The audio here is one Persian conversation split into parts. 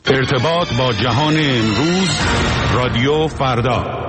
ارتباط با جهان امروز، رادیو فردا.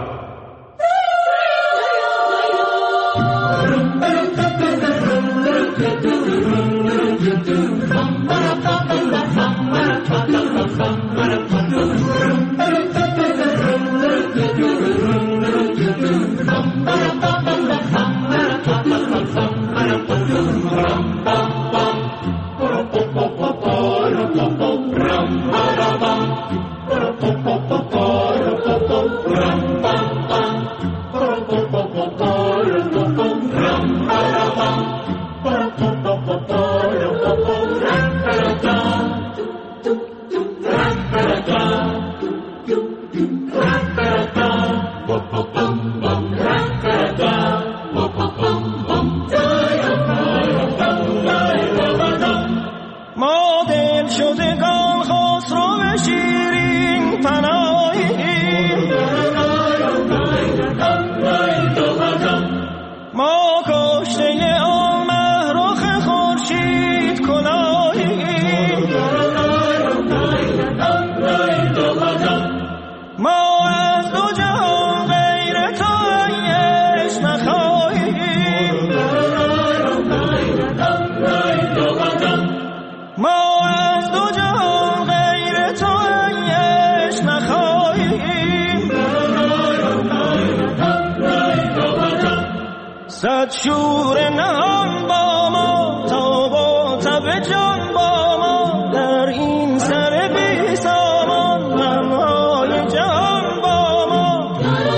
صد شور نهان با ما تا با تب جان با ما در این سر بی سامان غمهای جهان با ما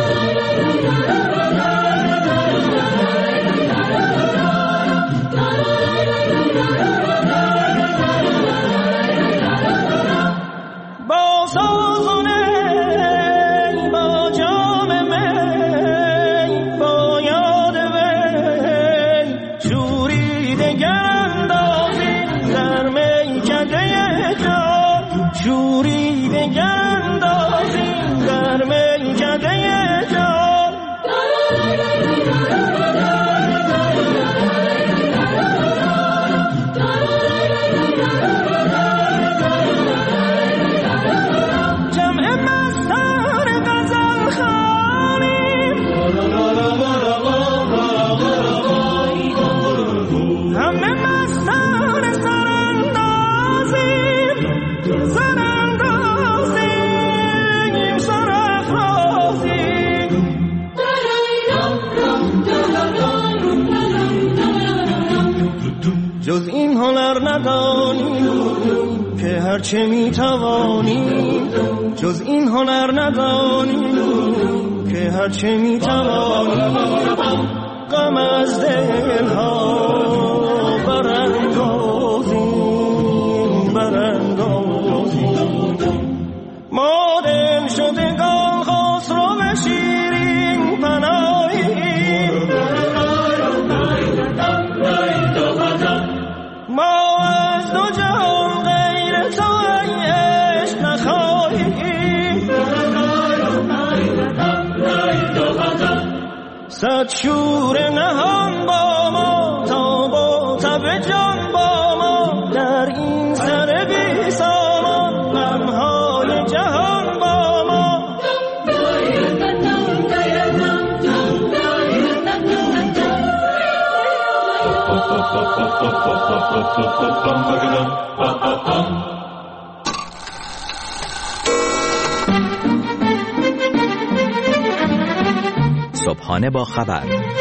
با سازونه با جام می با یاد شوریده گندازی در میکده جان شوریده گندازی در میکده جان جمع مستان غزل خوانیم همه مستان جز این هنر ندانیم که هرچه میتوانیم جز این هنر ندانیم که هرچه میتوانیم غم از دلها براندازیم ما دل شدگان خسرو به شیرین پناهیم ما از دو جهان غیر تو ای عشق نخواهیم صد شور نهان با ما تا با تب جان با ما در این سر بی سامان غمهای جهان با ما صبحانه با خبر،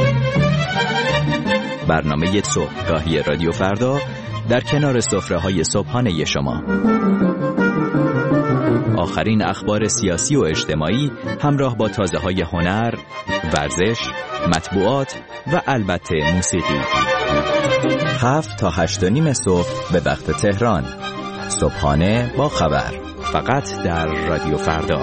برنامه صبحگاهی رادیو فردا در کنار سفره‌های صبحانه شما. آخرین اخبار سیاسی و اجتماعی همراه با تازه‌های هنر، ورزش، مطبوعات و البته موسیقی. 7 تا 8:30 صبح به وقت تهران. صبحانه با خبر، فقط در رادیو فردا.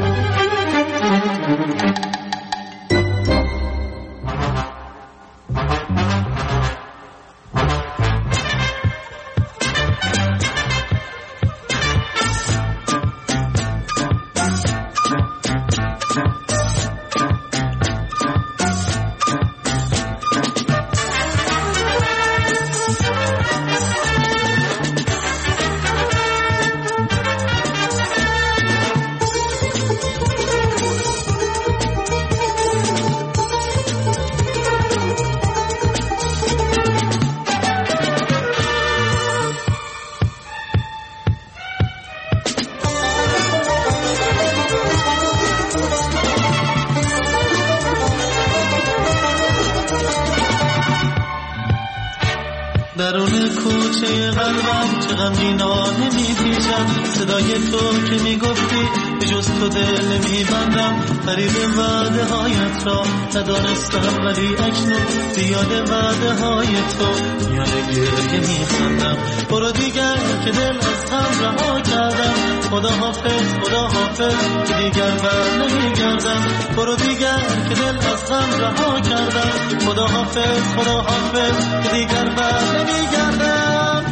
درون کوچه قلبم چه غمگینانه میپیچم، صدای تو که میگفتی به جز تو دل نمیبندم. قریب وعده هایت را ندانستم ولی اکنون زیاد وعده های تو میانه گریه میخندم. برو دیگر که دل از غم رها کردم، خدا حافظ خدا حافظ که دیگر بر نمیگردم. برو دیگر که دل از غم رها کردم، خدا حافظ خدا حافظ که دیگر بر نمیگردم.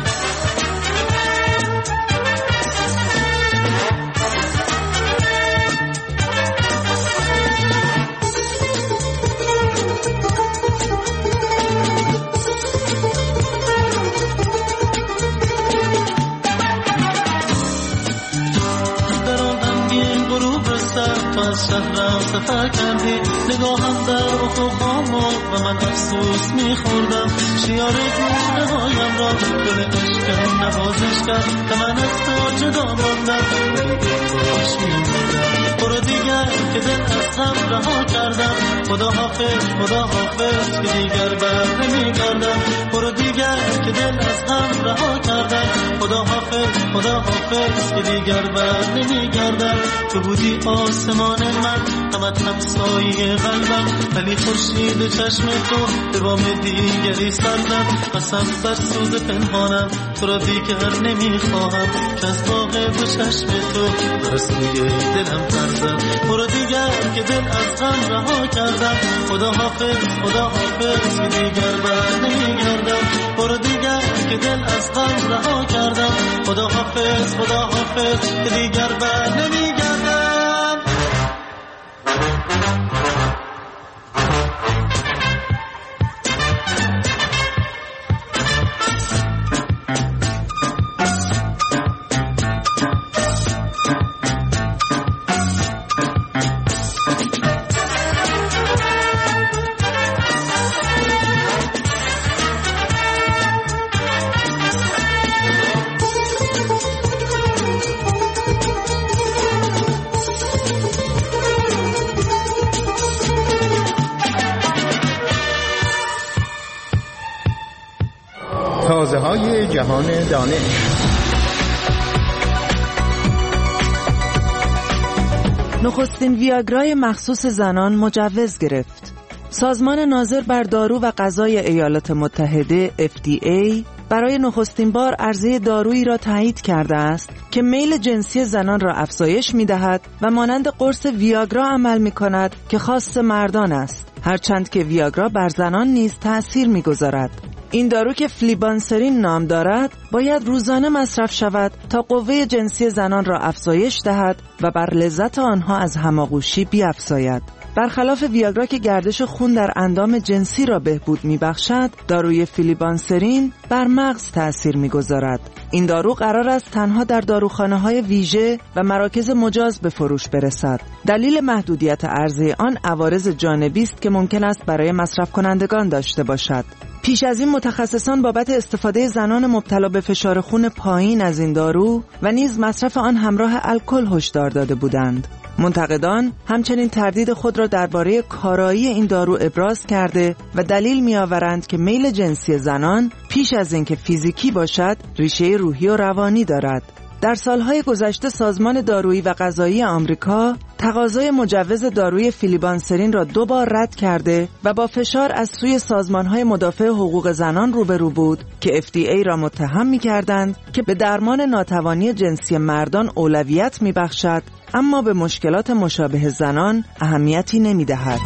از شهرم سفر کردی، نگاهم در افق آمد و من افسوس میخوردم. شیار گونه هایم را گل عشقم نوازش کرد و من از تو جدا ماندم، ولی باش میموندم. برو دیگر که دل از غم رها کردم، خدا حافظ خدا حافظ که دیگر بر نمیگردم. برو دیگر که دل از غم رها کردم، خدا حافظ خدا حافظ که دیگر بر نمیگردم. تو بودی آسمان من، همت همسایه قلبم، ولی خورشید چشم تو به بام دیگری سردم. قسم بر سوز پنهانم تو را دیگر نمیخواهم، که از باغ دو چشم تو بر سوی دلم فرزم. برو دیگر که دل از غم رها کردم، خدا حافظ خدا حافظ که دیگر بر نمیگردم. برو دیگر که دل از غم رها کردم، خدا حافظ خدا حافظ که دیگر بر نمیگردم. تازه‌های جهان دانش. نخستین ویاگرای مخصوص زنان مجوز گرفت. سازمان ناظر بر دارو و غذای ایالات متحده FDA برای نخستین بار عرضه دارویی را تایید کرده است که میل جنسی زنان را افزایش می‌دهد و مانند قرص ویاگرا عمل می‌کند که خاص مردان است، هرچند که ویاگرا بر زنان نیز تأثیر می‌گذارد. این دارو که فلیبانسرین نام دارد باید روزانه مصرف شود تا قوه جنسی زنان را افزایش دهد و بر لذت آنها از هماغوشی بیفزاید. برخلاف ویاگرا که گردش خون در اندام جنسی را بهبود می‌بخشد، داروی فلیبانسرین بر مغز تأثیر می‌گذارد. این دارو قرار است تنها در داروخانه‌های ویژه و مراکز مجاز به فروش برسد. دلیل محدودیت عرضه آن عوارض جانبی است که ممکن است برای مصرف کنندگان داشته باشد. پیش از این متخصصان بابت استفاده زنان مبتلا به فشار خون پایین از این دارو و نیز مصرف آن همراه الکل هشدار داده بودند. منتقدان همچنین تردید خود را درباره کارایی این دارو ابراز کرده و دلیل می‌آورند که میل جنسی زنان پیش از اینکه فیزیکی باشد، ریشه روحی و روانی دارد. در سالهای گذشته سازمان دارویی و غذایی آمریکا تقاضای مجوز داروی فلیبانسرین را 2 بار رد کرده و با فشار از سوی سازمانهای مدافع حقوق زنان روبرو بود که FDA را متهم می‌کردند که به درمان ناتوانی جنسی مردان اولویت می‌بخشد، اما به مشکلات مشابه زنان اهمیتی نمی‌دهد.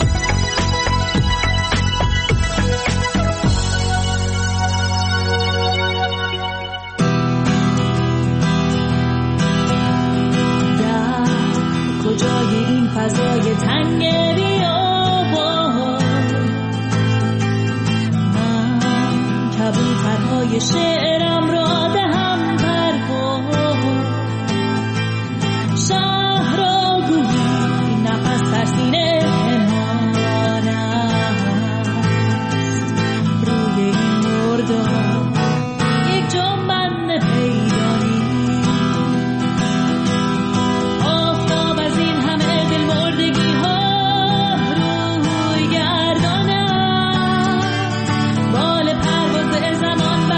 کجای این فضای تنگ بیابان، من کبوترهای شعرم را دهم پرواز، شهر را گویی نفس در سینه پنهان است، روی این مردان یک جنبند پیدا نیست. بال پرواز زمان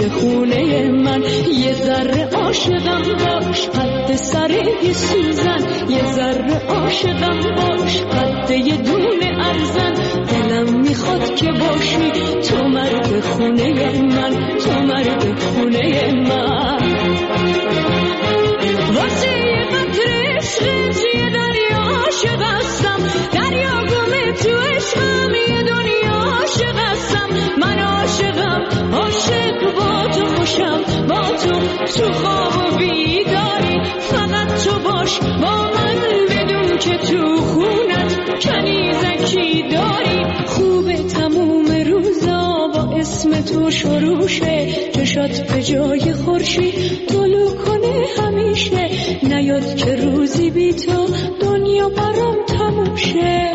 خونه من. یه ذره عاشقم باش قد سر یه سوزن، یه ذره عاشقم باش قد یه دونه ارزن. دلم میخواد که باشی تو مرد خونه من، تو مرد خونه من. واسه یه قطره عشقت یه دریا عاشق هستم، دریا گمه تو عشقم یه دنیا عاشق هستم. من عاشقم، عاشق با تو خوشم، با تو خواب و بیداری. فقط تو باش با من بدون که تو خونت کنیزکی داری. خوبه تموم روزا با اسم تو شروشه، چشات به جای خورشید طلوع کنه همیشه. نیاد که روزی بی تو دنیا برام تموم شه.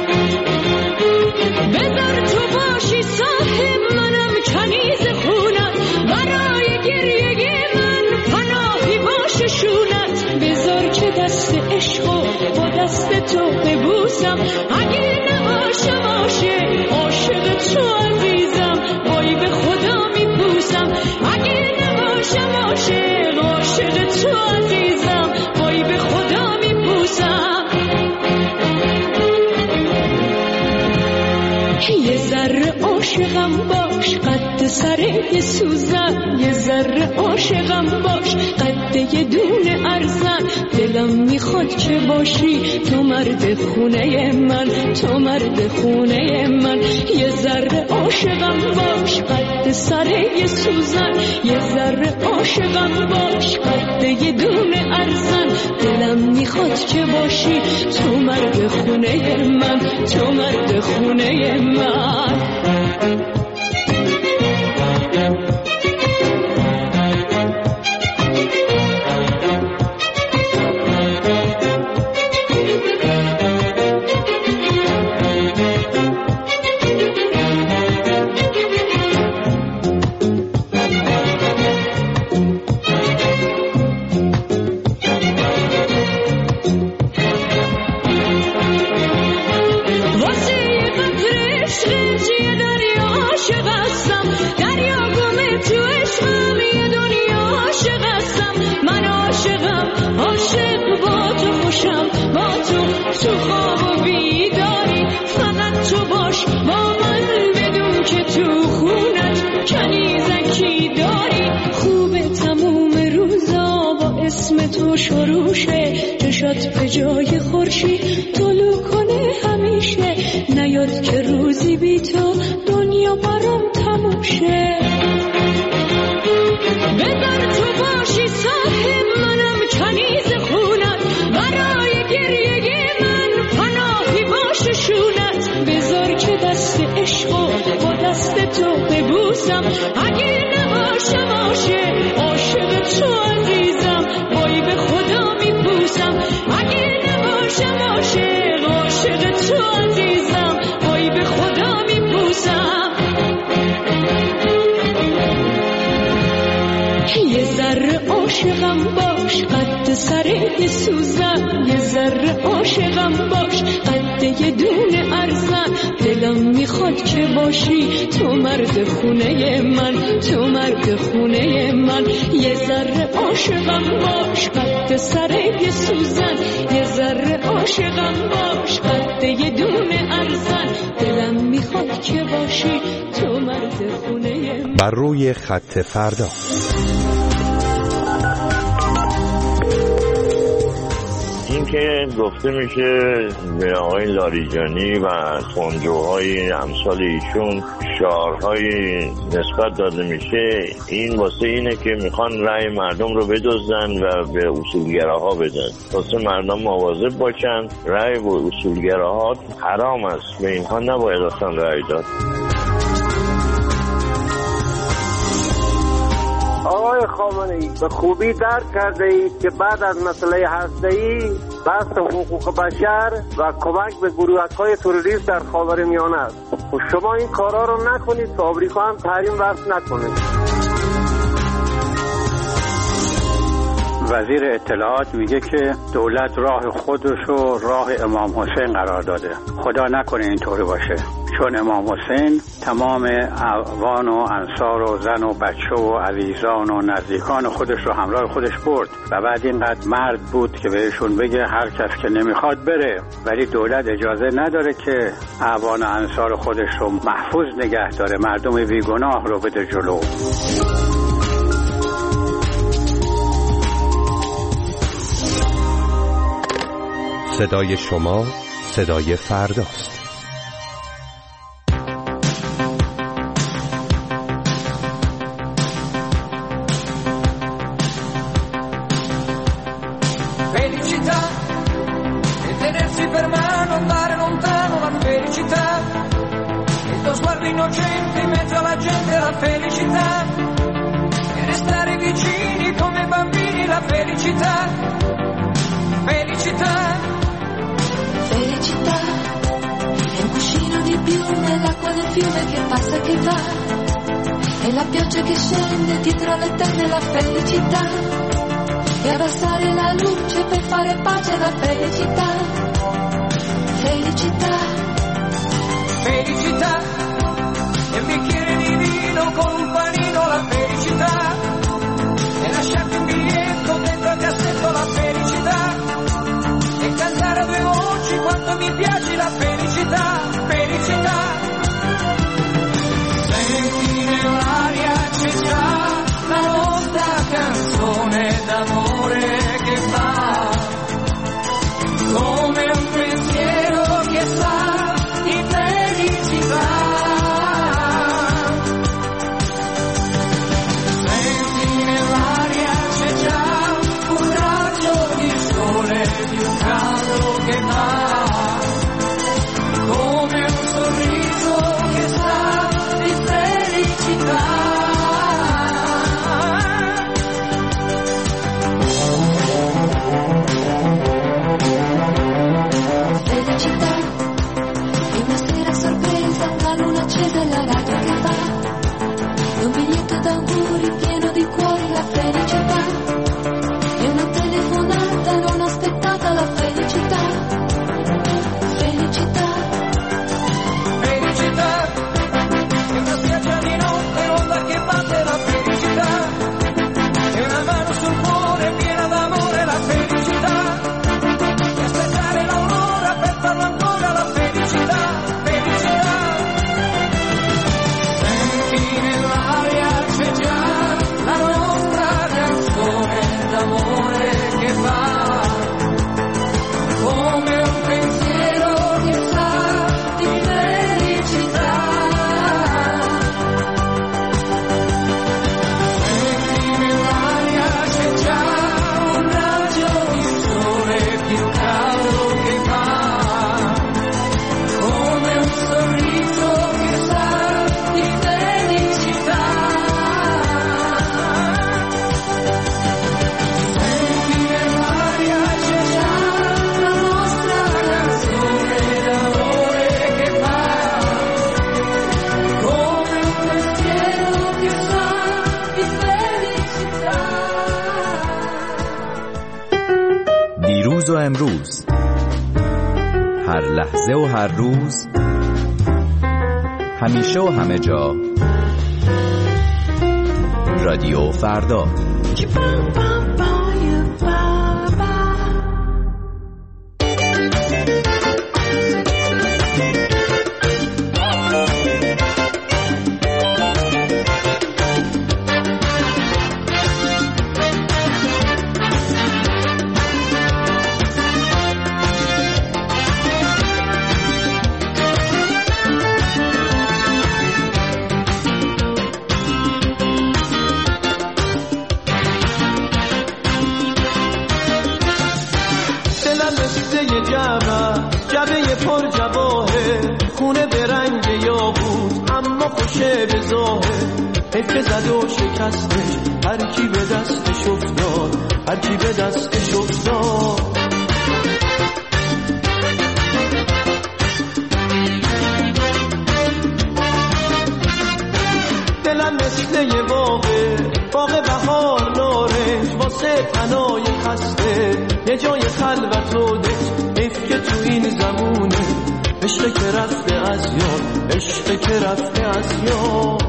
بذار تو باشی صاحب منم کنیز خونت، برای گریه من پناهی باشه شونت. بذار که دست عشقو با دست تو ببوسم، اگه نباشه باشه عاشق تو عزیزم، وای به خدا میپوسم. اگه نباشه باشه عاشق تو عزیزم، وای به خدا میپوسم. یه ذره عاشقم باش قد سر یه سوزن، یه ذره عاشقم باش قد یه دونه ارزن. دلم میخواد که باشی تو مرد خونه من، تو مرد خونه من. یه ذره عاشقم باش قد سر یه سوزن، یه ذره عاشقم باش قد یه دونه ارزن. دلم میخواد که باشی تو مرد خونه من، تو مرد خونه من. تو شروشه، چشات به جای خورشید طلوع کنه همیشه. نیاد که روزی بی تو دنیا برام تموم شه. بذار تو باشی صاحب منم کنیز خونت، برای گریه من پناهی باشه شونت. بذار که دست عشقو با دست تو ببوسم، اگه نباشه باشه عاشق تو عزیزم، وای به خدا میپوسم. اگه نباشه باشه عاشق تو عزیزم، وای به خدا میپوسم. یه ذره عاشقم باش قد سر یه سوزن، یه ذره عاشقم باش قد یه دونه ارزن. دلم میخواد که باشی تو مرد خونه من، تو مرد خونه من. یه ذره عاشقم باش قد سر یه سوزن، یه ذره عاشقم باش قد یه دونه ارزن. دلم میخواد که باشی تو مرد خونه من. بر روی خط فردا. این که گفته میشه به آقای لاریجانی و خونجوهای امثال ایشون شعارهای نسبت داده میشه، این واسه اینه که میخوان رأی مردم رو بدزدن و به اصولگراها بدن. واسه مردم مواظب باشن، رأی به اصولگراها حرام است، به اینها نباید اصلا رأی داد. آقای خامنه‌ای به خوبی درک کرده اید که بعد از مسئله هسته‌ای بحث حقوق بشر و کمک به گروه‌های تروریست در خاورمیانه است. و شما این کارا رو نکنید که آمریکا هم تحریم وضع نکنه. وزیر اطلاعات میگه که دولت راه خودش رو راه امام حسین قرار داده. خدا نکنه اینطوری باشه، چون امام حسین تمام اعوان و انصار و زن و بچه و عزیزان و نزدیکان خودش رو همراه خودش برد و بعد اینقدر مرد بود که بهشون بگه هر کس که نمیخواد بره، ولی دولت اجازه نداره که اعوان و انصار خودش رو محفوظ نگه داره، مردم بیگناه رو بده جلو. صدای شما صدای فرداست. Felicità e tenersi per mano, andare lontano, la felicità, il tuo sguardo innocente in mezzo alla gente, la felicità, e restare vicini come bambini, la felicità, felicità. Felicità è un cuscino di piume, l'acqua del fiume che passa e che va, e la pioggia che scende dietro le tende, la felicità, e abbassare la luce per fare pace, la felicità, felicità, felicità, e un bicchiere di vino con un panino, la felicità, e lasciarti un biglietto dentro il cassetto, la felicità, e cantare a due voci quanto mi piace, la felicità, felicità. Senti nell'aria c'è già la nostra canzone d'amore che va come un pensiero che sa di felicità. Senti nell'aria c'è già un raggio di sole più caldo che va come un sorriso che sa di felicità. felicità, e una sera sorpresa, una luna accesa e la radio che va, e un biglietto d'auguri pieno di cuori, la felicità, e una telefonata non aspettata, la felicità, felicità, felicità, e una spiaggia di notte, l'onda che batte, la felicità, e una mano sul cuore piena d'amore, la felicità, e aspettare l'aurora per farlo ancora, la felicità, felicità. Senti nell'aria c'è già la nostra canzone d'amore che va come un pensiero che sa di felicità. Senti nell'aria c'è già un raggio di sole più caldo che va come un sorriso che sa di felicità. Senti nell'aria c'è già la nostra canzone d'amore che va come un pensiero che sa di felicità. دیروز و امروز، هر لحظه و هر روز، همیشه و همه جا، رادیو فردا. دلم رسیده جعبه پر جواهر، خونه به رنگ یاقوت اما خوشه به ظاهر، حیف زد و شکستش هر کی به دستش افتاد، هر کی به دستش افتاد. دلم مثل یه باغ بهار نارنج، واسه پناه خسته یه جای خلوت و دک حیف که تو این زمونه عشق که رفته از یاد عشق که رفته از یاد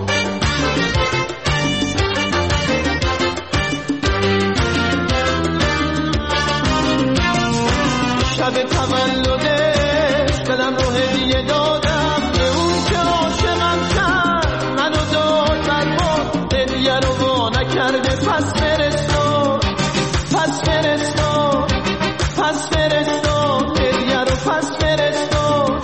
شب تولدش دلم رو هدیه دادم به اون که عاشقم کرد منو داد بر باد هدیه رو وا نکرده پس فرستاد پس فرستاد پس فرستاد هدیه رو پس فرستاد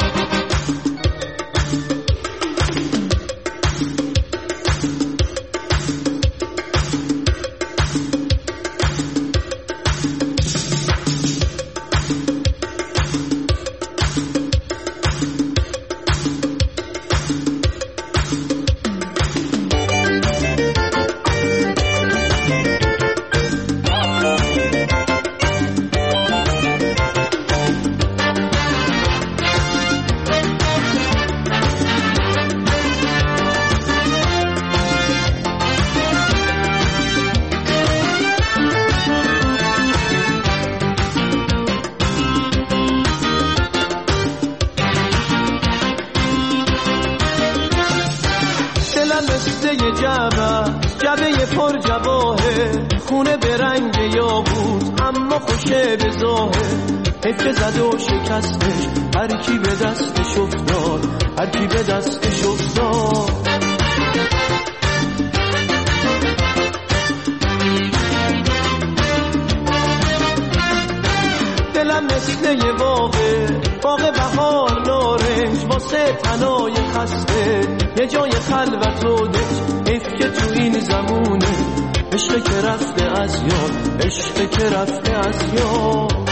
جبه پر جواهه خونه به رنگ یاقوت اما خوشه به ظاهر حیف زد و شکستش هر کی به دستش افتاد هر کی به دستش افتاد دلم مثل یه باغ بهار نارنج واسه پناه خسته یه جای خلوت و دک حیف که تو این زمونه عشق که رفته از یاد عشق که رفته از یاد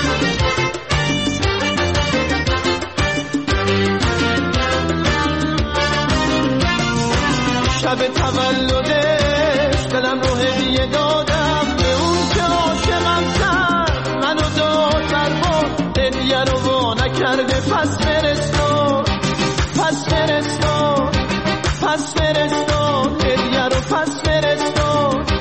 شب تولدش دلم رو هدیه دادم به اون که عاشقم کرد منو داد بر باد هدیه رو وا نکرده پس فرستاد پس فرستاد پس فرستاد هدیه رو پس فرستاد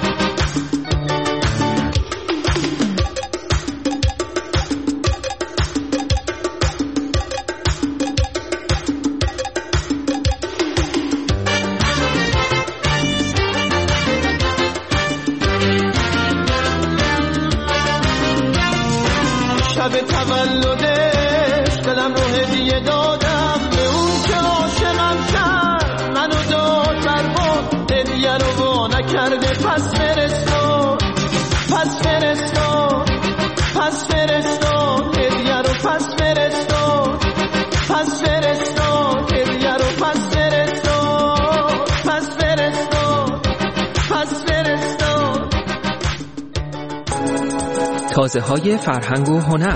شب تولدش دلم رو هدیه دادم به اون که عاشقم کرد منو داد بر باد هدیه رو وا نکرده پس فرستاد پس فرستاد پس فرستاد هدیه رو پس فرستاد پس فرستاد هدیه رو پس فرستاد پس فرستاد پس فرستاد تازه‌های فرهنگ و هنر.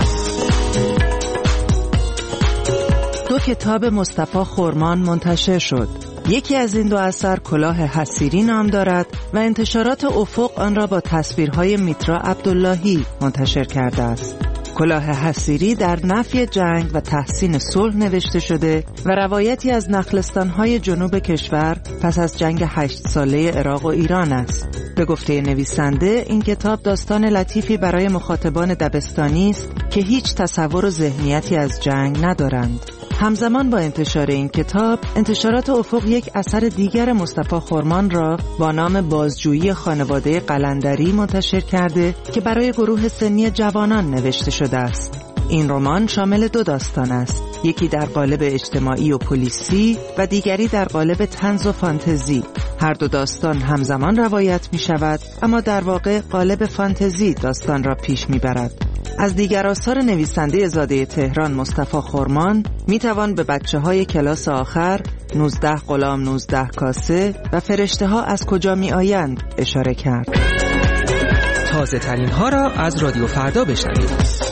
دو کتاب مصطفی خرمان منتشر شد. یکی از این دو اثر کلاه حصیری نام دارد و انتشارات افق آن را با تصویرهای میترا عبداللهی منتشر کرده است. کلاه حصیری در نفی جنگ و تحسین صلح نوشته شده و روایتی از نخلستان‌های جنوب کشور پس از جنگ 8 ساله عراق و ایران است. به گفته نویسنده این کتاب داستان لطیفی برای مخاطبان دبستانی است که هیچ تصور و ذهنیتی از جنگ ندارند. همزمان با انتشار این کتاب، انتشارات افق یک اثر دیگر مصطفی خرمان را با نام بازجویی خانواده قلندری منتشر کرده که برای گروه سنی جوانان نوشته شده است. این رمان شامل 2 داستان است، یکی در قالب اجتماعی و پلیسی و دیگری در قالب طنز و فانتزی. هر دو داستان همزمان روایت می شود، اما در واقع قالب فانتزی داستان را پیش می برد. از دیگر آثار نویسنده زاده تهران مصطفی خرمان می توان به بچه‌های کلاس آخر، 19 غلام 19 کاسه و فرشته ها از کجا می آیند اشاره کرد. تازه ترین ها را از رادیو فردا بشنوید.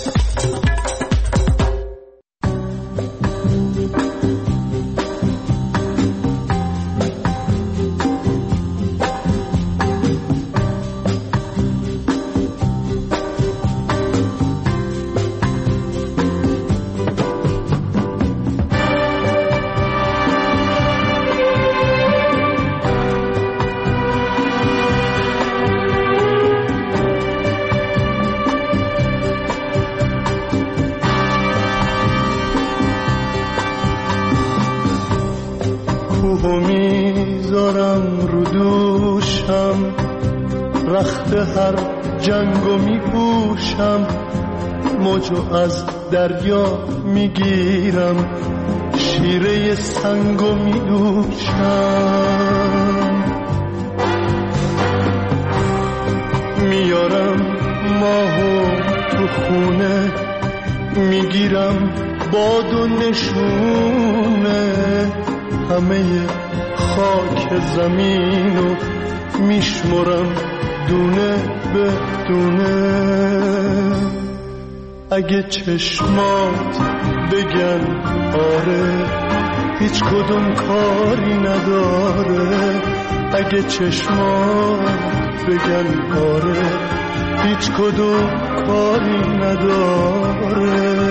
رخت هر جنگو میپوشم، موجو از دریا میگیرم، شیره سنگو میدوشم، میارم ماهو تو خونه، میگیرم باد و نشونه، همه خاک زمینو میشمرم دونه به دونه. اگه چشمات بگن آره هیچ کدوم کاری نداره، اگه چشمات بگن آره هیچ کدوم کاری نداره.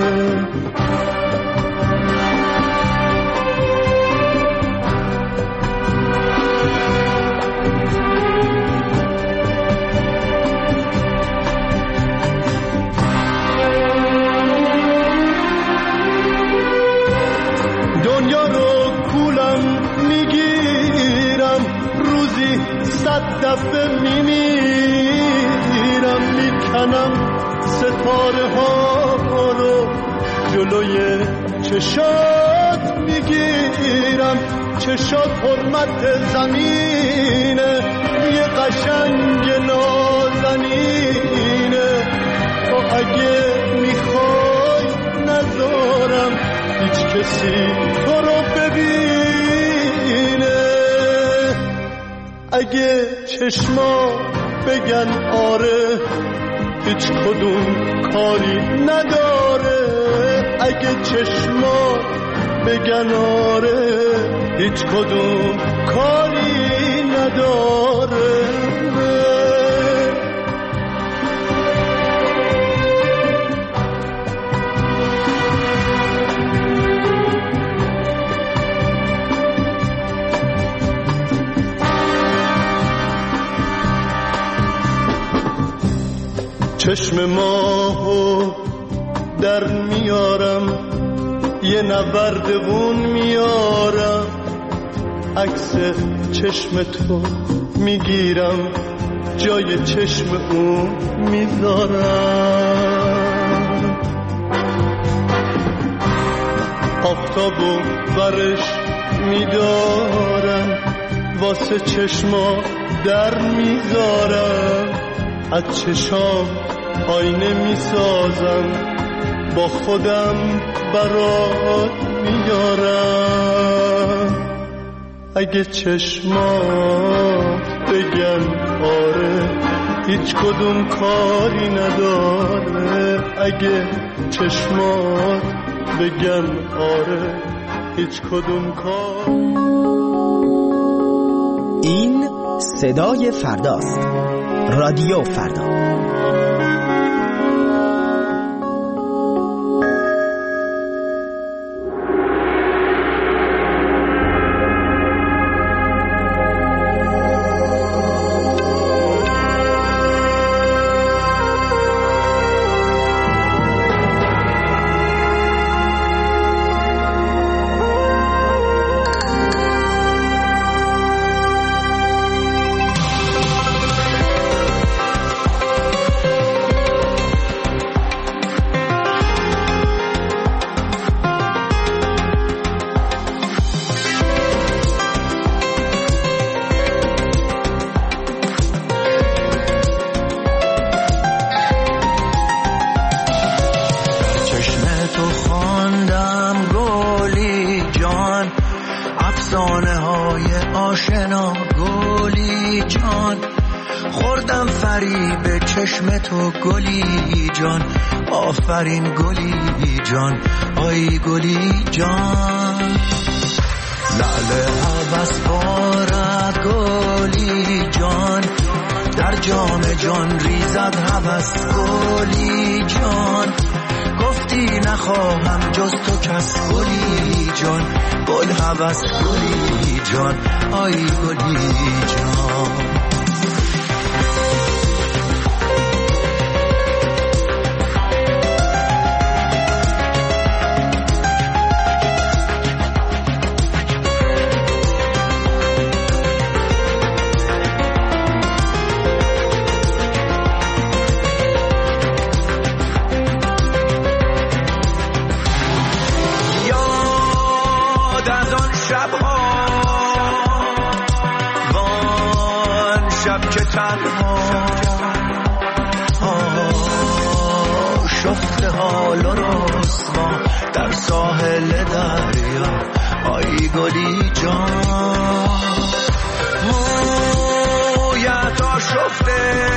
دفعه میمیرم، میکنم ستاره ها رو جلوی چشات میگیرم، چشات حرمت زمینه، یه قشنگ نازنینه، تو اگه میخوای نذارم هیچ کسی تو رو ببینه. اگه چشما بگن آره هیچ کدوم کاری نداره، اگه چشما بگن آره هیچ کدوم کاری نداره. چشم ماهو در میارم، یه نوردگون میارم، عکس چشم تو میگیرم، جای چشم اون میذارم، آفتابو برش میدارم، واسه چشما در میذارم، از چشام آینه میسازم، با خودم برات میارم. اگه چشمات بگن آره هیچ کدوم کاری نداره، اگه چشمات بگن آره هیچ کدوم کار. این صدای فرداست، رادیو فردا. چشم تو گلی جان، آفرین گلی جان، آی گلی جان، لعل هوس بارد گلی جان، در جام جان ریزد هوس گلی جان، گفتی نخواهم جز تو کس گلی جان، گل هوس گلی جان، آی گلی جان. که تنها شفته حال و رسوا در ساحل دریا آی گلی جان مویت آشفته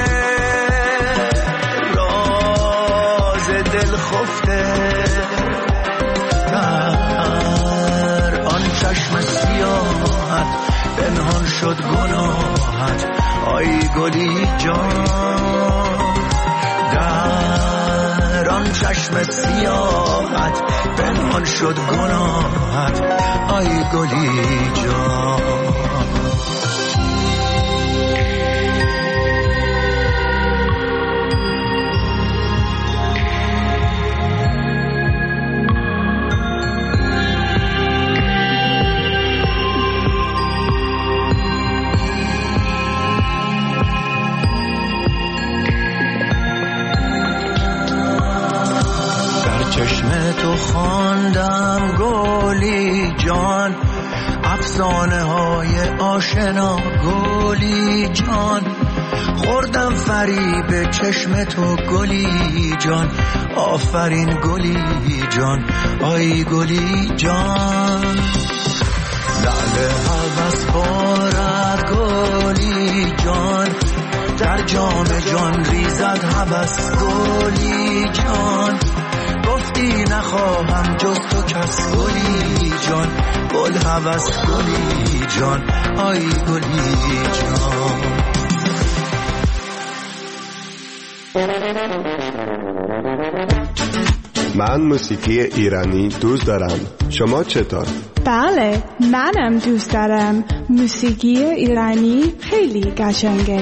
راز دل خفته در آن چشم سیاحت پنهان شد گناهت آی گلی جان در آن چشم سیاحت پنهان شد گناهت آی گلی جان چشم تو خواندم گلی جان افسانه های آشنا گلی جان خوردم فریب چشم تو گلی جان آفرین گلی جان آی گلی جان لعل هوس بارد گلی جان در جام جان ریزد هوس گلی جان گفتی نخواهم جز تو کس گلی جان گل هوس گلی جان آی گلی جان من موسیقی ایرانی دوست دارم. شما چطور؟ بله منم دوست دارم. موسیقی ایرانی خیلی قشنگه.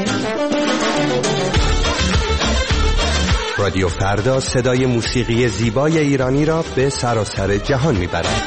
رادیو فردا صدای موسیقی زیبای ایرانی را به سراسر جهان میبرد.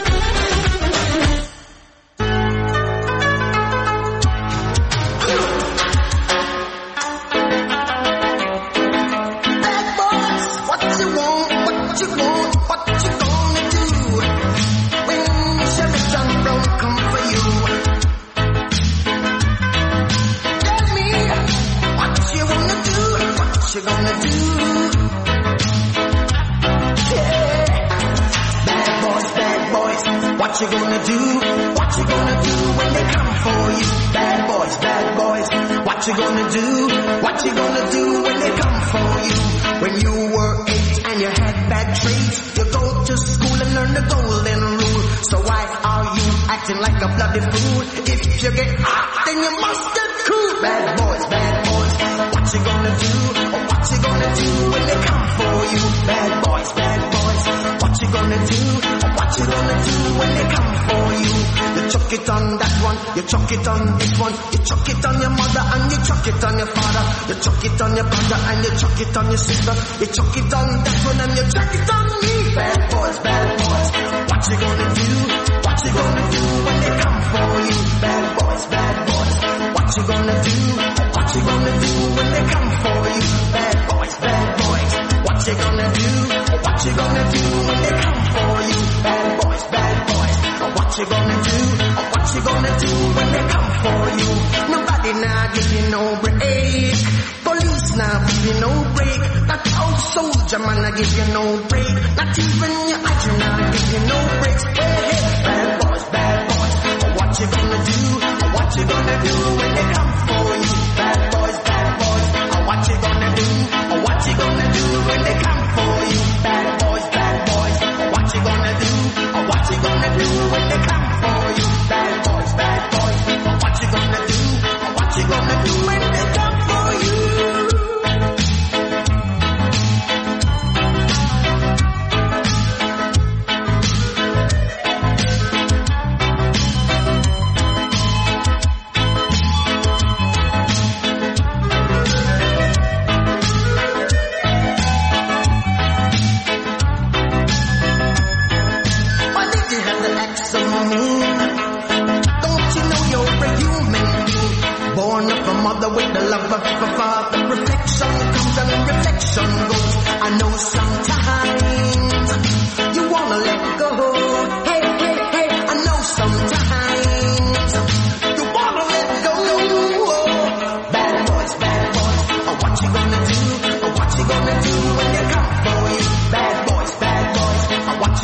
What you gonna do? What you gonna do when they come for you? Bad boys, bad boys. What you gonna do? What you gonna do when they come for you? When you were 8 and you had bad traits, you go to school and learn the golden rule. So why are you acting like a bloody fool? If you get hot, then you must get cool. Bad boys, bad boys. What you gonna do? Or what you gonna do when they come for you? Bad boys, bad boys. What you gonna do? Or what you gonna do when they come for you? You chuck it on that one, you chuck it on this one, you chuck it on your mother and you chuck it on your father, you chuck it on your brother and you chuck it on your sister, you chuck it on that one and you chuck it on me. Bad boys, bad boys. What you gonna do? What you gonna do when they come for you? Bad boys, bad boys. What you gonna do? What you gonna do when they come for you? Bad boys, bad boys. What you gonna do? What you gonna do when they come for you? Bad boys, bad boys. What you gonna do? What you gonna do when they come for you? Nobody now give you no break. Police now give you no break. That old soldier man I give you no break. Not even your idol now give you no breaks. Hey, hey, bad boys, bad boys. What you gonna do? What you gonna do when they come for you? Bad boys, bad boys. What you gonna do? What you gonna do when they come for you? Bad boys, bad boys. What you gonna do? What you gonna do when they come for you? Bad boys, bad boys. What you gonna do? What you gonna do when they come for you?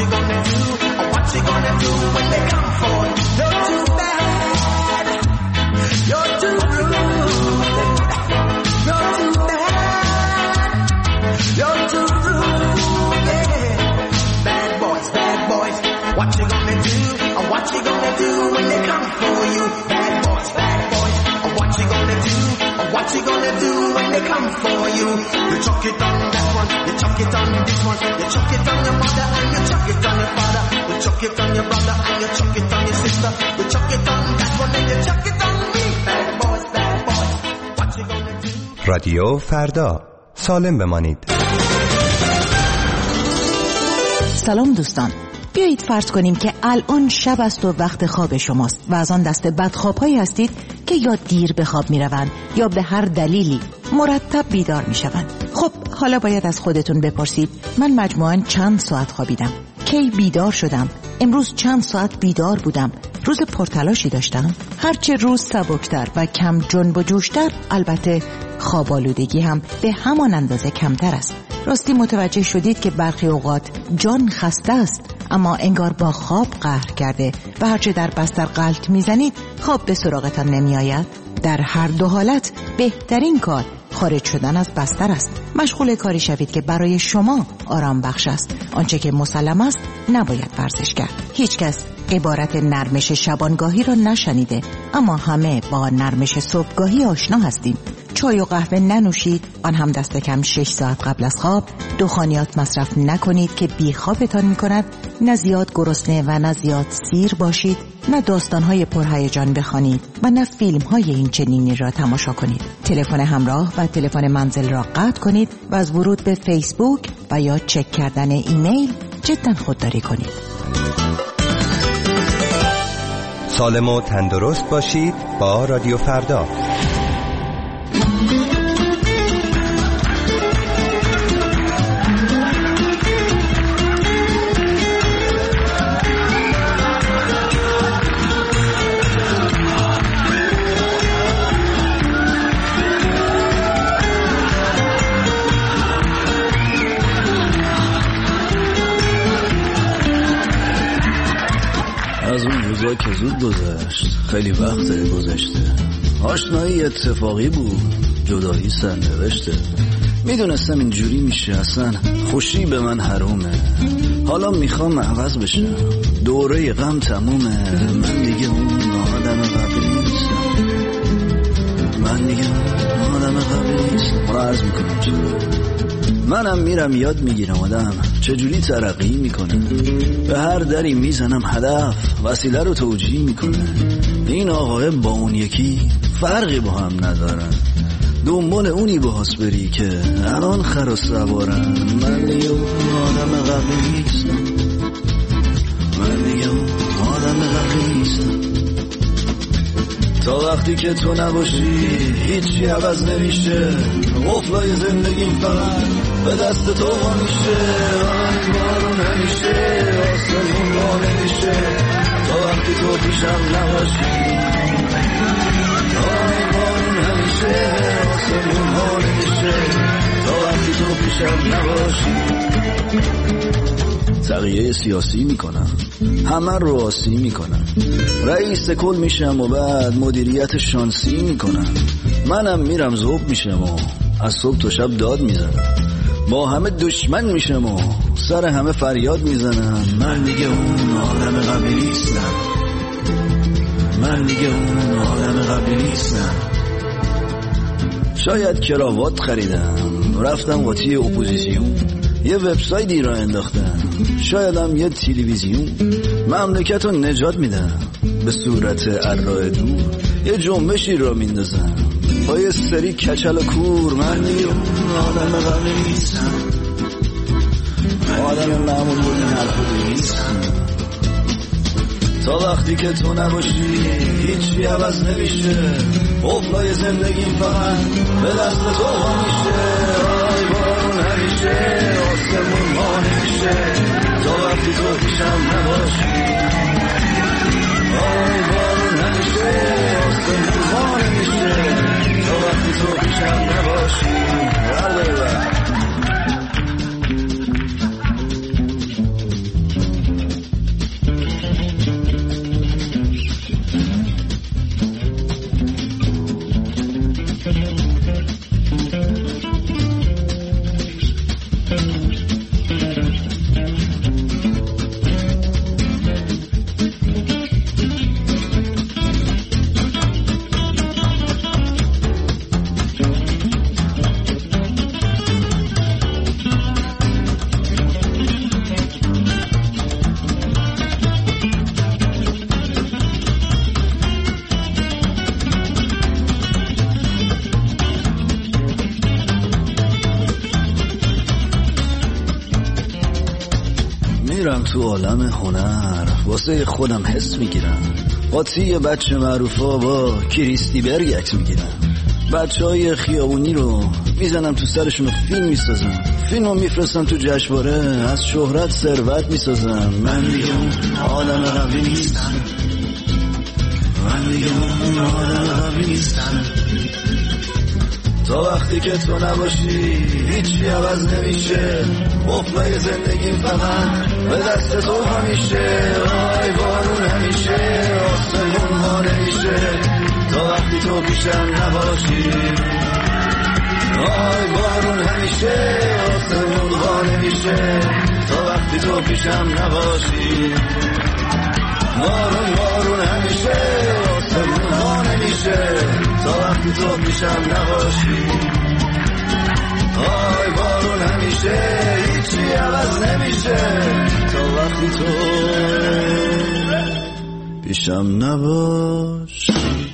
you gonna do? What you gonna do when they come for you? You're too bad. You're too rude. You're too bad. You're too rude. Yeah. Bad boys. What you gonna do? What you gonna do when they come for you? Bad boys. What you gonna do? What you gonna do when they come for you? You chuck it on that one, you chuck it on this one, you chuck it on your mother and you chuck it on your father, you chuck it on your brother and you chuck it on your sister, you chuck it on that one and you chuck it on me. Bad boys. What you gonna do? رادیو فردا، سالم بمانید. سلام دوستان، بیایید فرض کنیم که الان شب است و وقت خواب شماست و از آن دسته بدخواب‌هایی هستید که یا دیر به خواب می‌روند یا به هر دلیلی مرتب بیدار می‌شوند. خب حالا باید از خودتون بپرسید من مجموعاً چند ساعت خوابیدم؟ کی بیدار شدم؟ امروز چند ساعت بیدار بودم؟ روز پرتلاشی داشتم؟ هرچه روز سبکتر و کم جنب و جوشتر، البته خواب آلودگی هم به همان اندازه کمتر است. راستی متوجه شدید که برخی اوقات جان خسته است اما انگار با خواب قهر کرده و هرچه در بستر غلط میزنید خواب به سراغتان نمی آید؟ در هر دو حالت بهترین کار خارج شدن از بستر است. مشغول کاری شوید که برای شما آرام بخش است. آنچه که مسلم است نباید ورزش کرد. هیچ کس عبارت نرمش شبانگاهی را نشنیده، اما همه با نرمش صبحگاهی آشنا هستیم. چای و قهوه ننوشید، آن هم دست کم 6 ساعت قبل از خواب. دخانیات مصرف نکنید که بیخوابتان می‌کند. نه زیاد گرسنه و نه زیاد سیر باشید. نه داستان‌های پرهیجان بخوانید و نه فیلم‌های این چنینی را تماشا کنید. تلفن همراه و تلفن منزل را قطع کنید و از ورود به فیسبوک و یا چک کردن ایمیل جداً خودداری کنید. سالم و تندرست باشید با رادیو فردا. از اون روزا که زود گذشت، خیلی وقت گذشته. آشنایی اتفاقی بود، جدایی سرنوشته. میدونستم اینجوری میشه، اصلا خوشی به من حرومه. حالا میخوام عوض بشم، دوره غم تمومه. من دیگه اون آدم قبلی نیستم، من دیگه اون آدم قبلی نیستم. حالا عرض میکنم چرا. منم میرم یاد میگیرم آدم چجوری ترقی میکنه. به هر دری میزنم هدف وسیله رو توجیه میکنه. این آقای با اون یکی فرقی با هم ندارن، دنبال اونی باهاس بری که الان خر و سوارن. من دیگه اون آدم قبلی نیستم، من دیگه اون آدم قبلی نیستم. تا وقتی که تو نباشی هیچی عوض نمیشه. قفلای زندگیم فقط به دست تو ها میشه. آن بارون همیشه آسمون ما نمیشه. تا وقتی تو پیشم نباشی، آن بارون همیشه آسمون ما نمیشه. تا وقتی تو پیشم نباشی. تغییر سیاسی میکنم، همه رو آسی میکنم، رئیس کل میشم و بعد مدیریت شانسی میکنم. منم میرم ذوب میشم و از صبح تا شب داد میزنم. با همه دشمن میشم و سر همه فریاد میزنم. من دیگه اون آدم قبلی نیستم، من دیگه اون آدم قبلی نیستم. شاید کراوات خریدم، رفتم قاطی اپوزیسیون، یه وبسایتی را انداختم، شایدم یه تلویزیون. مملکت رو نجات میدم به صورت ارائه دور، یه جنبشی را میندازم با یه سری کچل و کور. من دیگه اون آدم قبلی نیستم، آدم معمول بود حرفی نیستم. تا وقتی که تو نباشی هیچی عوض نمیشه. قفلای زندگیم فقط به دست تو ها میشه. آی بارون همیشه آسمون ما نمیشه. تا وقتی تو پیشم نباشی، آی بارون همیشه آسمون ما نمیشه. تا وقتی تو پیشم نباشی. تو عالم هنر واسه خودم حس میگیرم، قاطی بچه معروفا با کریستی برگ عکس میگیرم، بچهای خیابونی رو میزنم تو سرشون و فیلم میسازم، فیلمو میفرستم تو جشنواره، از شهرت ثروت میسازم. من دیگه اون آدم قبلی نیستم، من دیگه اون آدم قبلی نیستم. تا وقتی که تو نباشی هیچی عوض نمیشه، قفلای زندگیم فقط به دست تو همیشه. آی بارون همیشه آسمون ها نمیشه، تا وقتی تو پیشم نباشی. آی بارون همیشه آسمون ها نمیشه، تا وقتی تو پیشم نباشی. بارون همیشه آسمون ها نمیشه، تا وقتی تو پیشم نباشی. آی بارون همیشه هیچی عوض نمیشه، تا وقتی تو پیشم نباشی.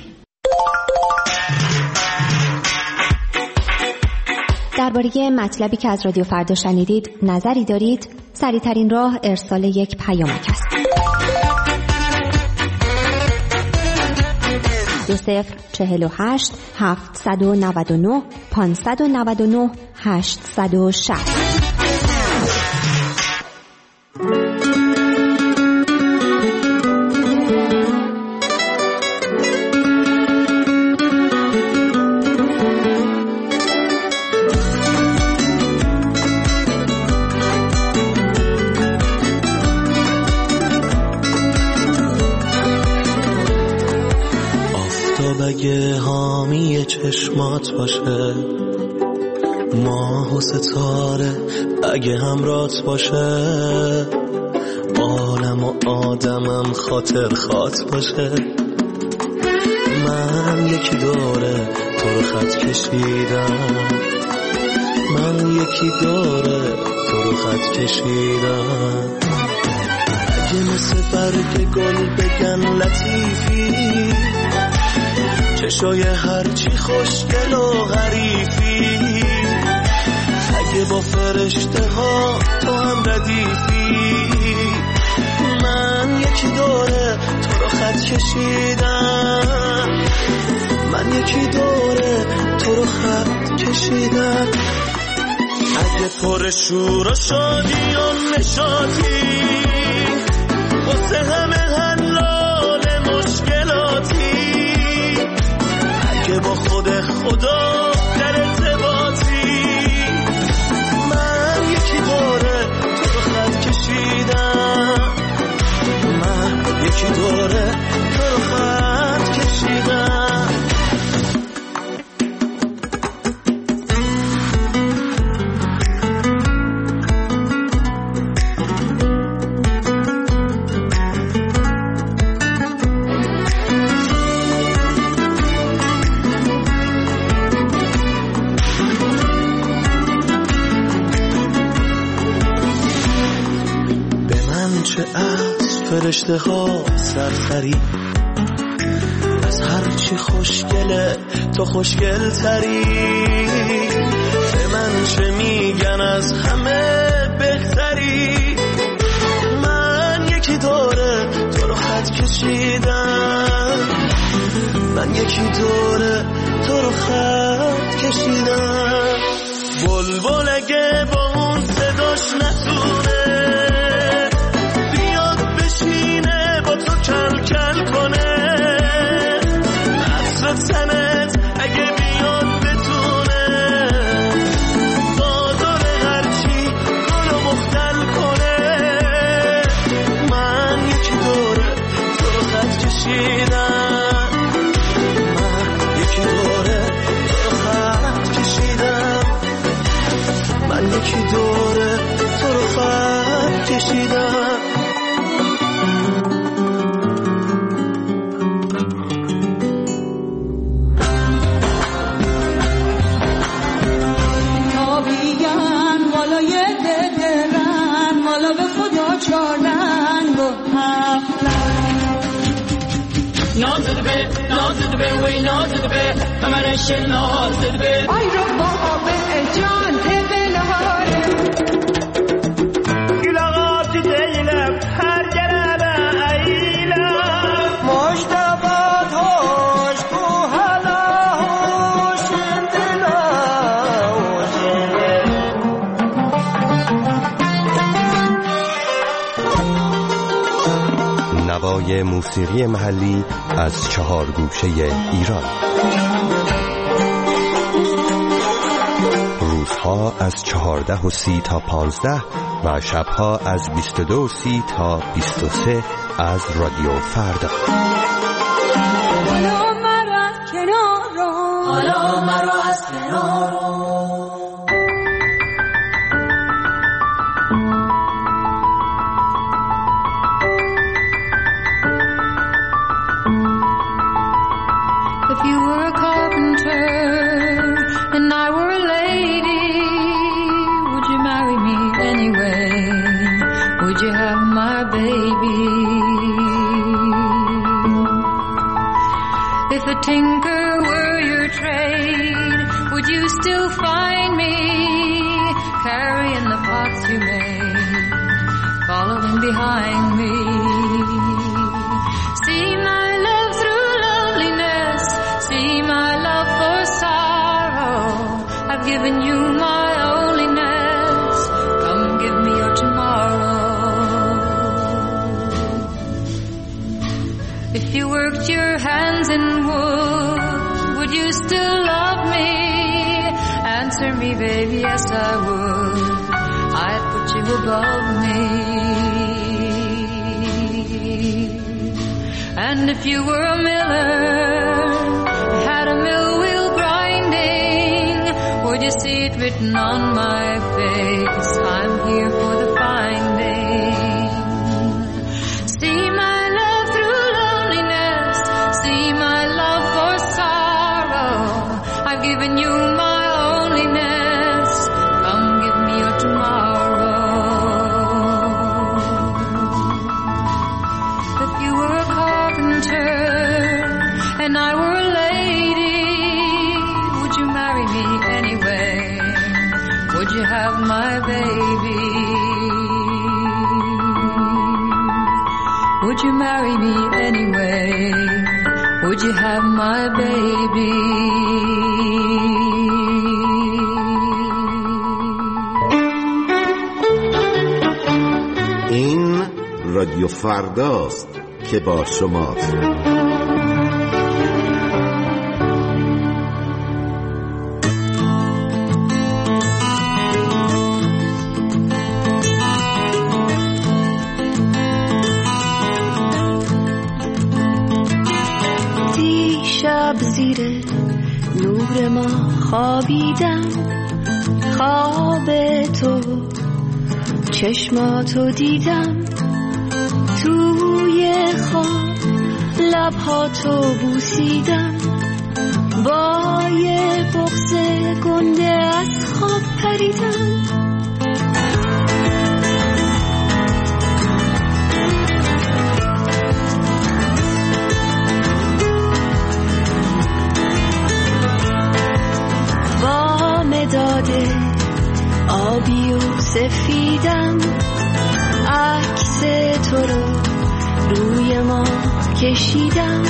درباره مطلبی که از رادیو فردا شنیدید نظری دارید؟ سریع‌ترین راه ارسال یک پیامک است. 2048 799 599 860. اگه حامی چشمات باشه، ماه و ستاره اگه همرات باشه، عالم و آدمم خاطر خاط باشه. من یکی دوره تو رو خط کشیدم، من یکی دوره تو رو خط کشیدم. اگه مثل برگ گل بگن لطیفی، چشای هرچی خوشگل و غریفی، اگه با فرشته ها تو هم ردیفی. من یکی دوره تو رو خط کشیدم، من یکی دوره تو رو خط کشیدم. اگه پر شور و شادی و نشاطی، واسه همه حلال مشکلاتی، که با خود خدا در ارتباطی. من یکی باره تو رو خط کشیدم، من یکی دوره تو رو خط کشیدم. فرشته ها سرسری، از هرچی خوشگله تو خوشگل تری. به من چه میگن از همه بهتری. من یکی دوره تو رو خط کشیدم، من یکی دوره تو رو خط کشیدم. بلبل اگه با اون صداش نتونه کل کل کنه، عطر تنت اگه بیاد بتونه، بازار هرچی گل و مختل کنه. من یکی دوره تو رو خط کشیدم، من یکی دوره تو رو خط کشیدم، من یکی دوره تو رو خط کشیدم. آی رو بابا جان تبلهاره گلغات دیلم هر گربه ایلا مجتبات هوش کو هلا هوش دلا نوای موسیقی محلی از 4 گوشه ایران. روزها از 14:30 تا 15 و شبها از 22:30 تا 23 از رادیو فردا. حالا مرا از کنارو، حالا مرا از کنارو. If you were a carpenter and I were a lady, would you marry me anyway? Would you have my baby? If a tinker were your trade, would you still find me carrying the pots you made, following behind me? See my love through loneliness, see my love for sorrow. I've given you my onlyness, come give me your tomorrow. If you worked your hands in would you still love me? Answer me, baby, yes I would. I'd put you above me. And if you were a miller, had a mill wheel grinding, would you see it written on my face? I'm here for the finding. See my love through loneliness, see my love for sorrow. I've given you my onlyness, come give me your tomorrow. If you were a carpenter and I were a lady, would you marry me anyway? Would you have my baby? Would you marry me anyway? Would you have my baby? این رادیو فرداست که با شماست. دیشب زیر نور ما خوابیدم، خواب تو چشماتو دیدم، توی خواب لبهاتو بوسیدم، با یه بغض گنده از خواب پریدم. با مداد آبی و سفیدم عکس تو رو روی ما کشیدم،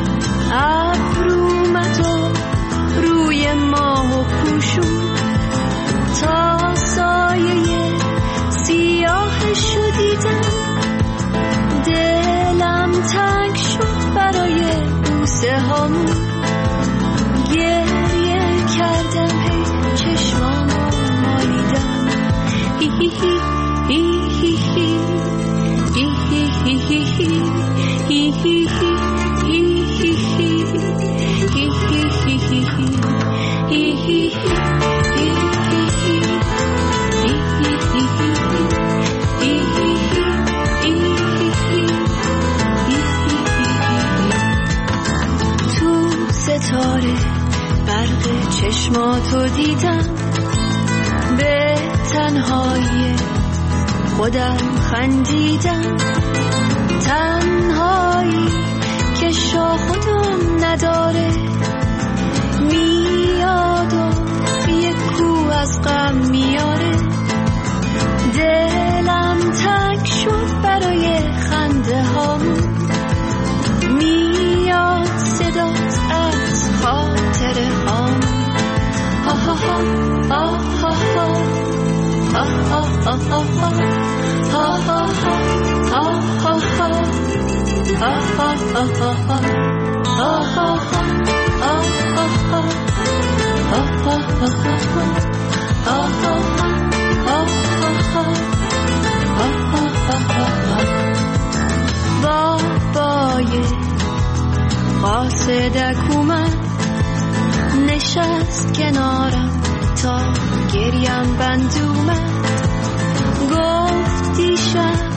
ابرومتو روی ماه پوشون تا سایه سیاهشو دیدم، دلم تنگ شد برای بوسه هامون، گریه کردم هی چشمامو مالیدم، هی هی هی هی هی تو ستاره برق چشماتو دیدم، به تنهایی خودم خندیدم، تنهایی که شاخ و دم نداره، میاد و یه کو از غم میاره، دلم دلم تنگ شد برای خنده هام، میاد صدات از خاطر هام. ها ها ها ها ها ها ها ها ها ها بابای قاصدک اومد نشست کنارم تا گریم بند اومد، گفت دیشب